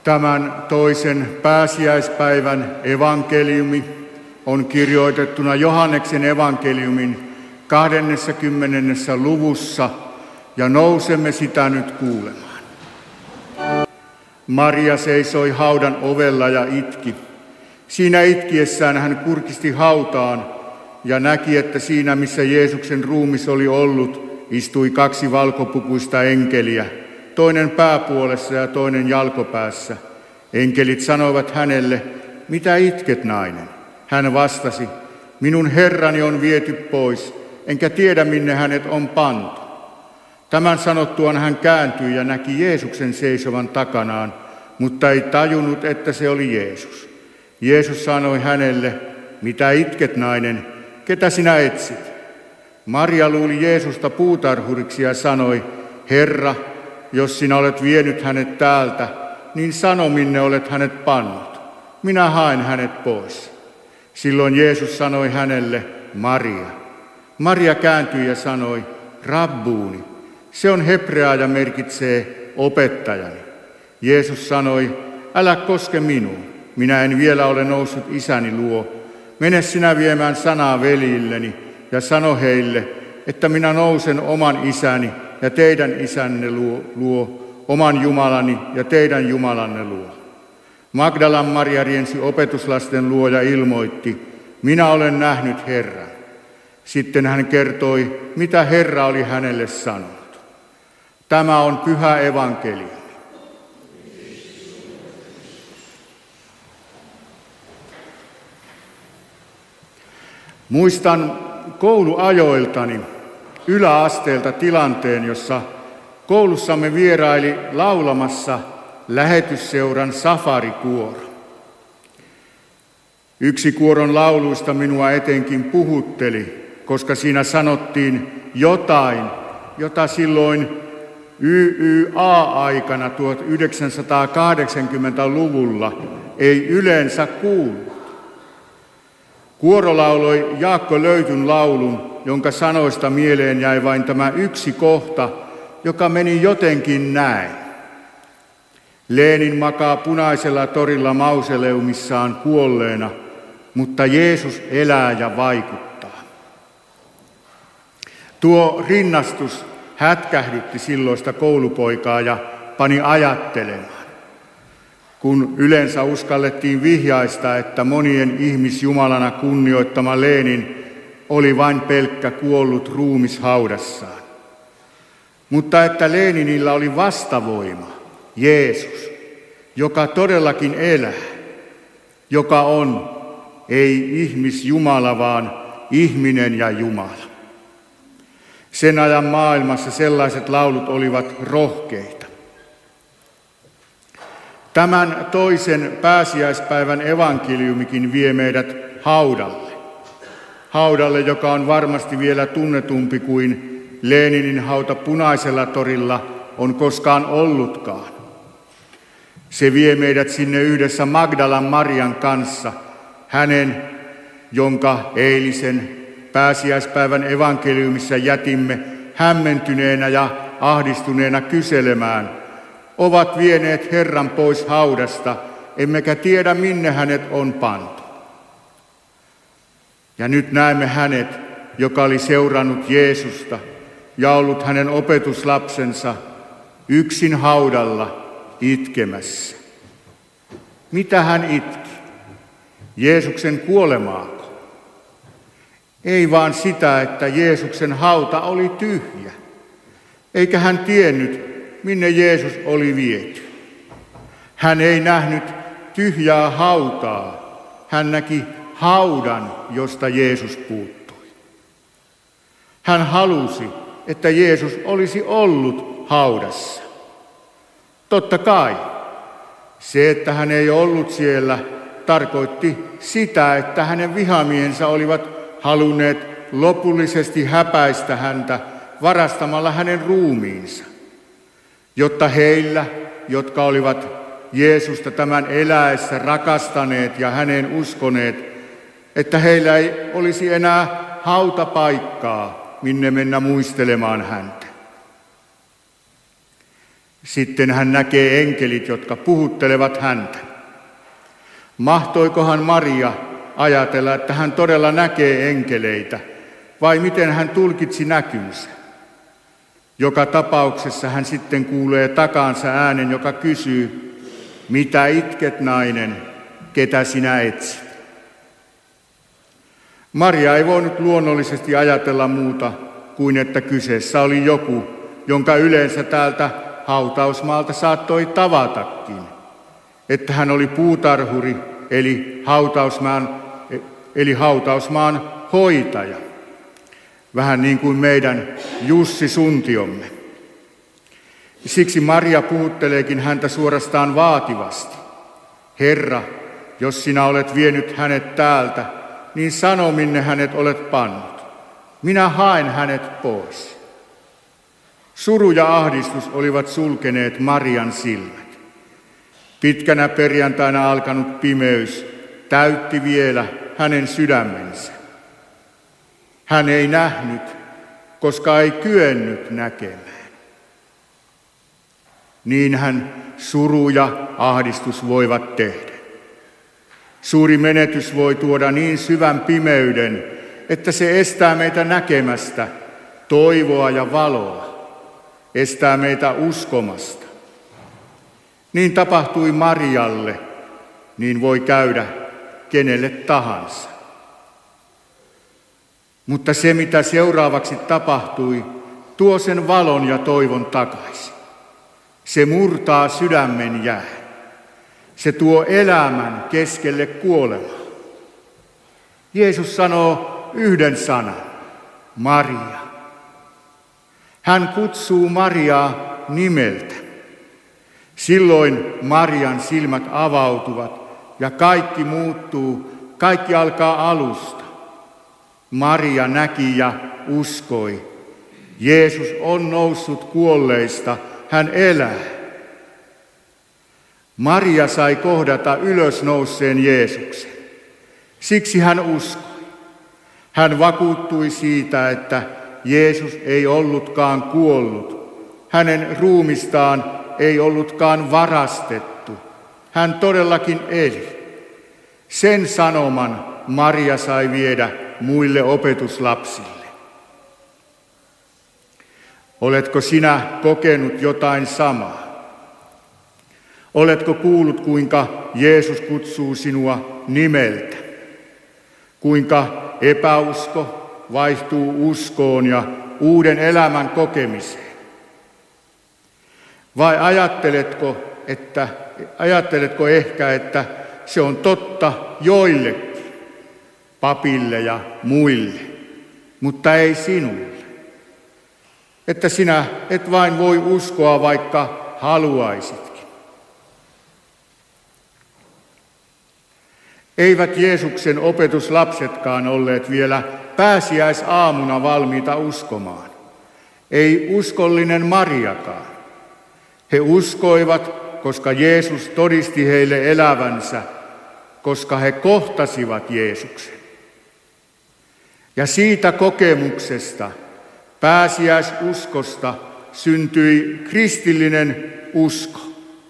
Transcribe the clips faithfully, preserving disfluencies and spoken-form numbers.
Tämän toisen pääsiäispäivän evankeliumi on kirjoitettuna Johanneksen evankeliumin kahdennessakymmenennessä luvussa, ja nousemme sitä nyt kuulemaan. Maria seisoi haudan ovella ja itki. Siinä itkiessään hän kurkisti hautaan ja näki, että siinä missä Jeesuksen ruumis oli ollut, istui kaksi valkopukuista enkeliä, toinen pääpuolessa ja toinen jalkopäässä. Enkelit sanoivat hänelle, mitä itket, nainen? Hän vastasi, minun herrani on viety pois, enkä tiedä minne hänet on pantu. Tämän sanottuaan hän kääntyi ja näki Jeesuksen seisovan takanaan, mutta ei tajunnut, että se oli Jeesus. Jeesus sanoi hänelle, mitä itket, nainen, ketä sinä etsit? Maria luuli Jeesusta puutarhuriksi ja sanoi, Herra, jos sinä olet vienyt hänet täältä, niin sano, minne olet hänet pannut. Minä haen hänet pois. Silloin Jeesus sanoi hänelle, Maria. Maria kääntyi ja sanoi, Rabbuuni. Se on hebreaa ja merkitsee opettajani. Jeesus sanoi, älä koske minuun. Minä en vielä ole noussut isäni luo. Mene sinä viemään sanaa veljilleni ja sano heille, että minä nousen oman isäni ja teidän isänne luo, luo, oman Jumalani ja teidän Jumalanne luo. Magdalan Maria riensi opetuslasten luo ja ilmoitti, minä olen nähnyt Herran. Sitten hän kertoi, mitä Herra oli hänelle sanonut. Tämä on pyhä evankeliumi. Muistan kouluajoiltani yläasteelta tilanteen, jossa koulussamme vieraili laulamassa lähetysseuran safarikuoro. Yksi kuoron lauluista minua etenkin puhutteli, koska siinä sanottiin jotain, jota silloin Y Y A-aikana tuhatyhdeksänsataakahdeksankymmentäluvulla ei yleensä kuulu. Kuoro lauloi Jaakko Löytyn laulun, jonka sanoista mieleen jäi vain tämä yksi kohta, joka meni jotenkin näin. Lenin makaa punaisella torilla mausoleumissaan kuolleena, mutta Jeesus elää ja vaikuttaa. Tuo rinnastus hätkähdytti silloista koulupoikaa ja pani ajattelemaan. Kun yleensä uskallettiin vihjaista, että monien ihmisjumalana kunnioittama Lenin oli vain pelkkä kuollut ruumis haudassaan. Mutta että Leninillä oli vastavoima, Jeesus, joka todellakin elää, joka on ei ihmisjumala, vaan ihminen ja Jumala. Sen ajan maailmassa sellaiset laulut olivat rohkeita. Tämän toisen pääsiäispäivän evankeliumikin vie meidät haudalle. Haudalle, joka on varmasti vielä tunnetumpi kuin Leninin hauta punaisella torilla on koskaan ollutkaan. Se vie meidät sinne yhdessä Magdalan Marian kanssa, hänen, jonka eilisen pääsiäispäivän evankeliumissa jätimme hämmentyneenä ja ahdistuneena kyselemään, ovat vieneet Herran pois haudasta, emmekä tiedä minne hänet on pantu. Ja nyt näemme hänet, joka oli seurannut Jeesusta ja ollut hänen opetuslapsensa yksin haudalla itkemässä. Mitä hän itki? Jeesuksen kuolemaako? Ei vaan sitä, että Jeesuksen hauta oli tyhjä, eikä hän tiennyt, minne Jeesus oli viety. Hän ei nähnyt tyhjää hautaa, hän näki haudan, josta Jeesus puuttui. Hän halusi, että Jeesus olisi ollut haudassa. Totta kai, se, että hän ei ollut siellä, tarkoitti sitä, että hänen vihamiehensä olivat halunneet lopullisesti häpäistä häntä varastamalla hänen ruumiinsa, jotta heillä, jotka olivat Jeesusta tämän eläessä rakastaneet ja häneen uskoneet, että heillä ei olisi enää hautapaikkaa, minne mennä muistelemaan häntä. Sitten hän näkee enkelit, jotka puhuttelevat häntä. Mahtoikohan Maria ajatella, että hän todella näkee enkeleitä, vai miten hän tulkitsi näkynsä? Joka tapauksessa hän sitten kuulee takaansa äänen, joka kysyy, mitä itket, nainen, ketä sinä etsit? Maria ei voinut luonnollisesti ajatella muuta kuin, että kyseessä oli joku, jonka yleensä täältä hautausmaalta saattoi tavatakin, että hän oli puutarhuri, eli hautausmaan, eli hautausmaan hoitaja. Vähän niin kuin meidän Jussi Suntiomme. Siksi Maria puhutteleekin häntä suorastaan vaativasti. Herra, jos sinä olet vienyt hänet täältä, niin sano, minne hänet olet pannut. Minä haen hänet pois. Suru ja ahdistus olivat sulkeneet Marian silmät. Pitkänä perjantaina alkanut pimeys täytti vielä hänen sydämensä. Hän ei nähnyt, koska ei kyennyt näkemään. Niinhän suru ja ahdistus voivat tehdä. Suuri menetys voi tuoda niin syvän pimeyden, että se estää meitä näkemästä toivoa ja valoa, estää meitä uskomasta. Niin tapahtui Marialle, niin voi käydä kenelle tahansa. Mutta se, mitä seuraavaksi tapahtui, tuo sen valon ja toivon takaisin. Se murtaa sydämen jään. Se tuo elämän keskelle kuolemaa. Jeesus sanoo yhden sanan, Maria. Hän kutsuu Mariaa nimeltä. Silloin Marian silmät avautuvat ja kaikki muuttuu, kaikki alkaa alusta. Maria näki ja uskoi. Jeesus on noussut kuolleista, hän elää. Maria sai kohdata ylösnouseen Jeesuksen. Siksi hän uskoi. Hän vakuuttui siitä, että Jeesus ei ollutkaan kuollut. Hänen ruumistaan ei ollutkaan varastettu. Hän todellakin eli. Sen sanoman Maria sai viedä muille opetuslapsille. Oletko sinä kokenut jotain samaa? Oletko kuullut, kuinka Jeesus kutsuu sinua nimeltä? Kuinka epäusko vaihtuu uskoon ja uuden elämän kokemiseen? Vai ajatteletko, että, ajatteletko ehkä, että se on totta joillekin, papille ja muille, mutta ei sinulle? Että sinä et vain voi uskoa, vaikka haluaisitkin. Eivät Jeesuksen opetuslapsetkaan olleet vielä pääsiäisaamuna valmiita uskomaan. Ei uskollinen Mariakaan. He uskoivat, koska Jeesus todisti heille elävänsä, koska he kohtasivat Jeesuksen. Ja siitä kokemuksesta, pääsiäisuskosta, syntyi kristillinen usko.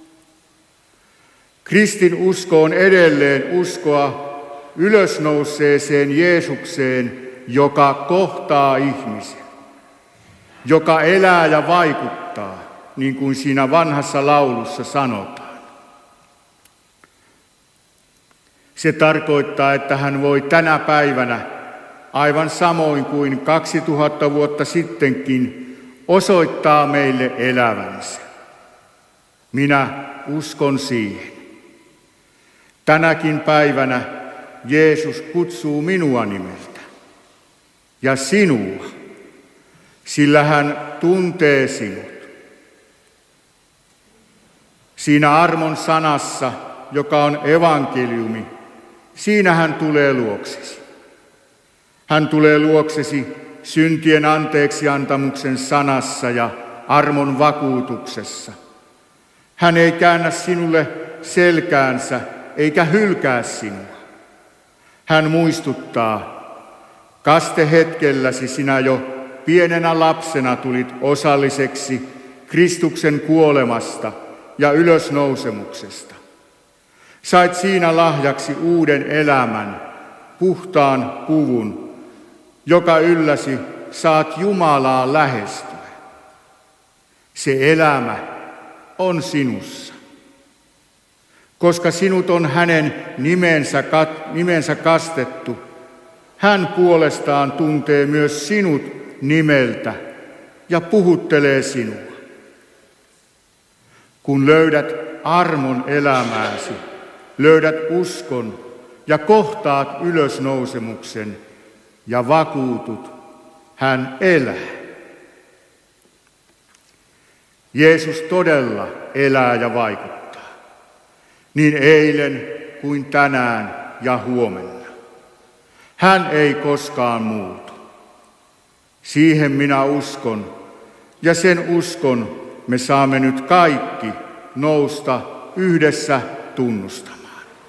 Kristin usko on edelleen uskoa ylösnouseeseen Jeesukseen, joka kohtaa ihmisen, joka elää ja vaikuttaa, niin kuin siinä vanhassa laulussa sanotaan. Se tarkoittaa, että hän voi tänä päivänä, aivan samoin kuin kaksituhatta vuotta sittenkin, osoittaa meille elävänsä. Minä uskon siihen. Tänäkin päivänä Jeesus kutsuu minua nimeltä ja sinua, sillä hän tuntee sinut. Siinä armon sanassa, joka on evankeliumi, siinä hän tulee luoksesi. Hän tulee luoksesi syntien anteeksiantamuksen sanassa ja armon vakuutuksessa. Hän ei käännä sinulle selkäänsä eikä hylkää sinua. Hän muistuttaa, kastehetkelläsi sinä jo pienenä lapsena tulit osalliseksi Kristuksen kuolemasta ja ylösnousemuksesta. Sait siinä lahjaksi uuden elämän, puhtaan puvun, joka ylläsi saat Jumalaa lähestyä. Se elämä on sinussa. Koska sinut on hänen nimensä, nimensä kastettu, hän puolestaan tuntee myös sinut nimeltä ja puhuttelee sinua. Kun löydät armon elämääsi, löydät uskon ja kohtaat ylösnousemuksen ja vakuutut, hän elää. Jeesus todella elää ja vaikuttaa, niin eilen kuin tänään ja huomenna. Hän ei koskaan muutu. Siihen minä uskon, ja sen uskon me saamme nyt kaikki nousta yhdessä tunnustamaan.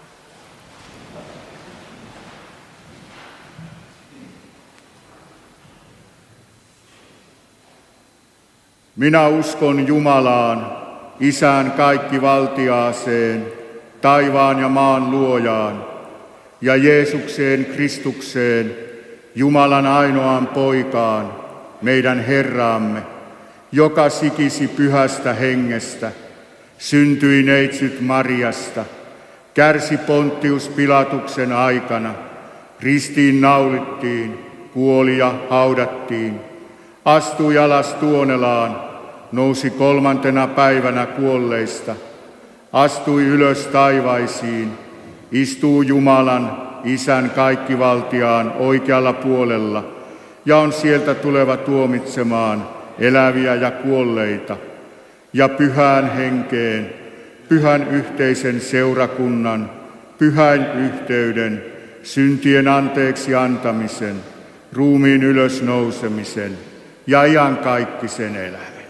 Minä uskon Jumalaan, Isään kaikkivaltiaaseen, taivaan ja maan luojaan, ja Jeesukseen Kristukseen, Jumalan ainoaan poikaan, meidän Herraamme, joka sikisi pyhästä hengestä, syntyi neitsyt Mariasta, kärsi Pontius Pilatuksen aikana, ristiin naulittiin, kuoli ja haudattiin, astui alas Tuonelaan, nousi kolmantena päivänä kuolleista, astui ylös taivaisiin, istuu Jumalan, Isän kaikkivaltiaan oikealla puolella ja on sieltä tuleva tuomitsemaan eläviä ja kuolleita ja pyhään henkeen, pyhän yhteisen seurakunnan, pyhän yhteyden, syntien anteeksi antamisen, ruumiin ylösnousemisen ja iankaikkisen elämän.